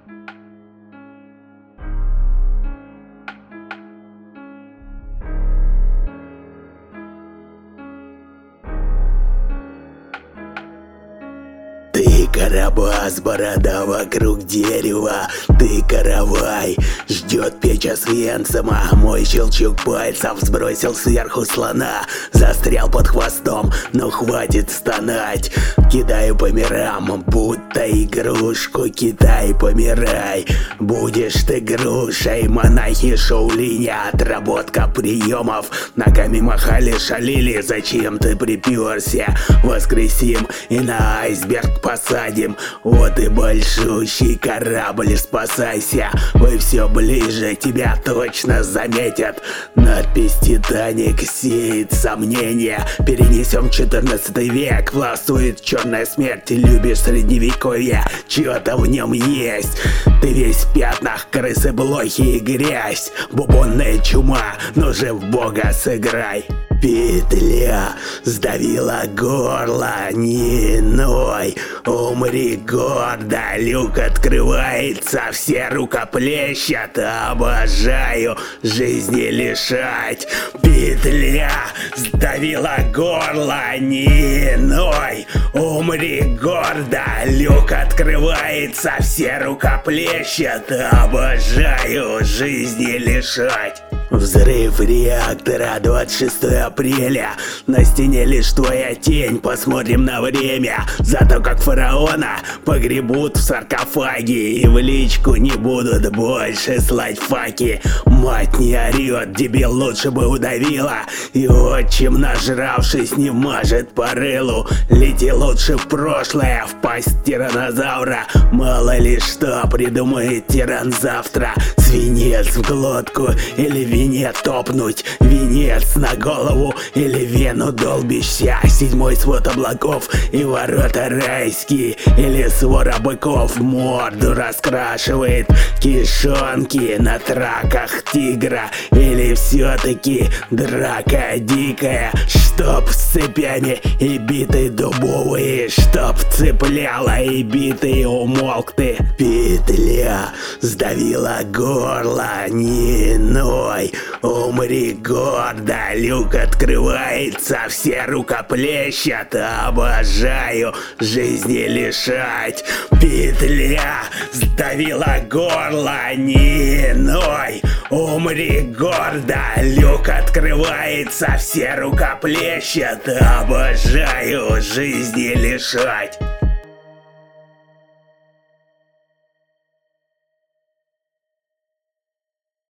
Ты карабас, борода вокруг дерева. Ты каравай, ждет печь свинцем, а мой щелчок пальцев сбросил сверху слона. Застрял под хвостом, но хватит стонать. Кидаю по мирам, будто игрушку. Кидай, помирай, будешь ты грушей. Монахи Шаолиня, отработка приемов. Ногами махали, шалили, зачем ты приперся? Воскресим и на айсберг посадим. Вот и большущий корабль, спасайся. Вы все ближе, тебя точно заметят. Надпись «Титаник» сеет сомнения. Перенесем 14 век, властвует черная смерть. Любишь средневековье, чё-то в нем есть. Ты весь в пятнах, крысы, блохи и грязь. Бубонная чума, ну же в бога сыграй. Петля сдавила горло, не ной, умри гордо, люк открывается, все рукоплещут, обожаю жизни лишать. Петля сдавила горло, не ной, умри гордо, люк открывается, все рукоплещут, обожаю жизни лишать. Взрыв реактора, 26 апреля. На стене лишь твоя тень, посмотрим на время. Зато как фараона погребут в саркофаге. И в личку не будут больше слать факи. Мать не орет, дебил лучше бы удавила. И отчим, нажравшись, не мажет по рылу. Лети лучше в прошлое, в пасть тиранозавра. Мало ли что придумает тиран завтра. Свинец в глотку или вине топнуть, венец на голову или вену долбишься. Седьмой свод облаков и ворота райские, или свора быков морду раскрашивает. Кишонки на траках тигра, или все-таки драка дикая. Чтоб с цепями и биты дубовые, чтоб цепляла и битые умолк ты. Петля сдавила горло, не ной, умри гордо, люк открывается, все рукоплещут, обожаю жизни лишать. Петля сдавила горло, не ной, умри гордо, люк открывается, все рукоплещут, обожаю жизни лишать.